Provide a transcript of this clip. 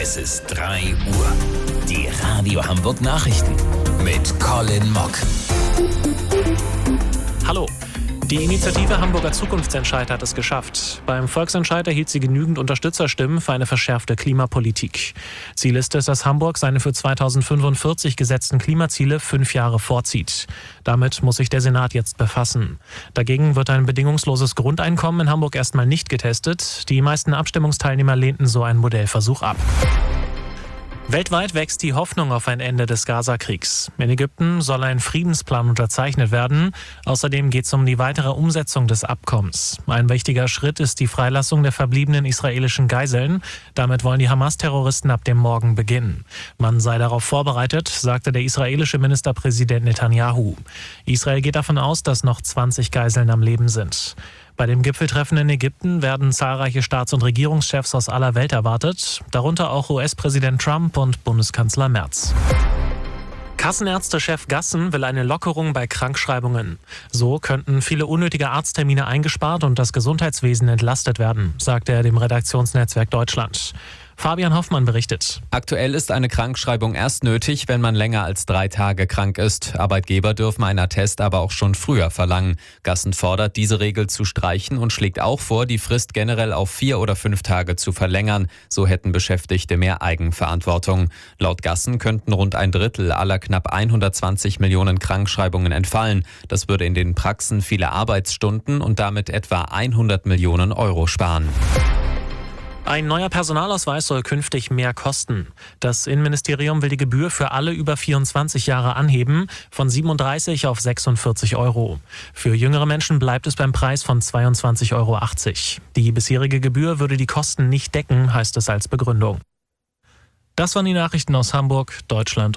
Es ist 3 Uhr. Die Radio Hamburg Nachrichten mit Colin Mock. Hallo. Die Initiative Hamburger Zukunftsentscheid hat es geschafft. Beim Volksentscheid erhielt sie genügend Unterstützerstimmen für eine verschärfte Klimapolitik. Ziel ist es, dass Hamburg seine für 2045 gesetzten Klimaziele 5 Jahre vorzieht. Damit muss sich der Senat jetzt befassen. Dagegen wird ein bedingungsloses Grundeinkommen in Hamburg erstmal nicht getestet. Die meisten Abstimmungsteilnehmer lehnten so einen Modellversuch ab. Weltweit wächst die Hoffnung auf ein Ende des Gaza-Kriegs. In Ägypten soll ein Friedensplan unterzeichnet werden. Außerdem geht es um die weitere Umsetzung des Abkommens. Ein wichtiger Schritt ist die Freilassung der verbliebenen israelischen Geiseln. Damit wollen die Hamas-Terroristen ab dem Morgen beginnen. Man sei darauf vorbereitet, sagte der israelische Ministerpräsident Netanyahu. Israel geht davon aus, dass noch 20 Geiseln am Leben sind. Bei dem Gipfeltreffen in Ägypten werden zahlreiche Staats- und Regierungschefs aus aller Welt erwartet, darunter auch US-Präsident Trump und Bundeskanzler Merz. Kassenärztechef Gassen will eine Lockerung bei Krankschreibungen. So könnten viele unnötige Arzttermine eingespart und das Gesundheitswesen entlastet werden, sagte er dem Redaktionsnetzwerk Deutschland. Fabian Hoffmann berichtet. Aktuell ist eine Krankschreibung erst nötig, wenn man länger als 3 Tage krank ist. Arbeitgeber dürfen einen Attest aber auch schon früher verlangen. Gassen fordert, diese Regel zu streichen und schlägt auch vor, die Frist generell auf 4 oder 5 Tage zu verlängern. So hätten Beschäftigte mehr Eigenverantwortung. Laut Gassen könnten rund 1/3 aller knapp 120 Millionen Krankschreibungen entfallen. Das würde in den Praxen viele Arbeitsstunden und damit etwa 100 Millionen Euro sparen. Ein neuer Personalausweis soll künftig mehr kosten. Das Innenministerium will die Gebühr für alle über 24 Jahre anheben, von 37 auf 46 Euro. Für jüngere Menschen bleibt es beim Preis von 22,80 Euro. Die bisherige Gebühr würde die Kosten nicht decken, heißt es als Begründung. Das waren die Nachrichten aus Hamburg, Deutschland